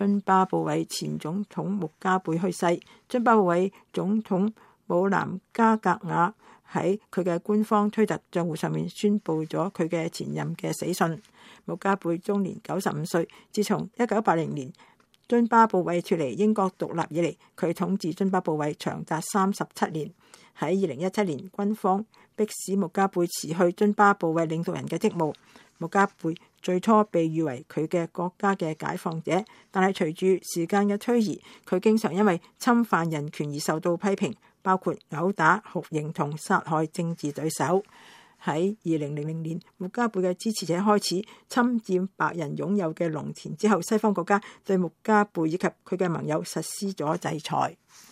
津巴布韋前總統穆加貝去世。津巴布韋總統姆南加格瓦喺佢嘅官方推特賬戶上面宣布咗佢嘅前任嘅死訊。穆加貝終年95歲。自從1980年津巴布韋脫離英國獨立以嚟，佢統治津巴布韋長達37年。喺2017年，軍方迫使穆加貝辭去津巴布韋領導人嘅職務。穆加貝最初被譽為佢嘅國家嘅解放者，但係隨住時間嘅推移，佢經常因為侵犯人權而受到批評，包括毆打、酷刑同殺害政治對手。喺2000年，穆加貝嘅支持者開始侵佔白人擁有嘅農田之後，西方國家對穆加貝以及佢嘅盟友實施咗制裁。